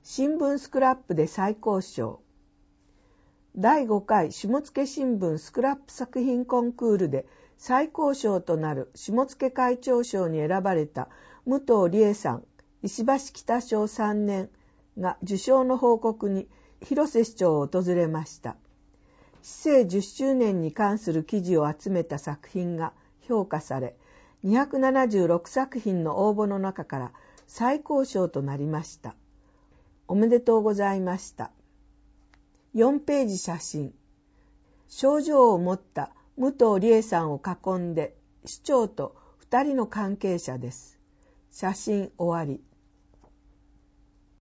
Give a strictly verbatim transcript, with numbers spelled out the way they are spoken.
新聞スクラップで最高賞。だいごかい下野新聞スクラップ作品コンクールで最高賞となる下野会長賞に選ばれた武藤理恵さん、石橋北小さんねんが受賞の報告に広瀬市長を訪れました。市政じゅっしゅうねんに関する記事を集めた作品が評価され、にひゃくななじゅうろくさくひんの応募の中から最高賞となりました。おめでとうございました。よんページ写真。賞状を持った武藤理恵さんを囲んで市長とふたりの関係者です。写真終わり。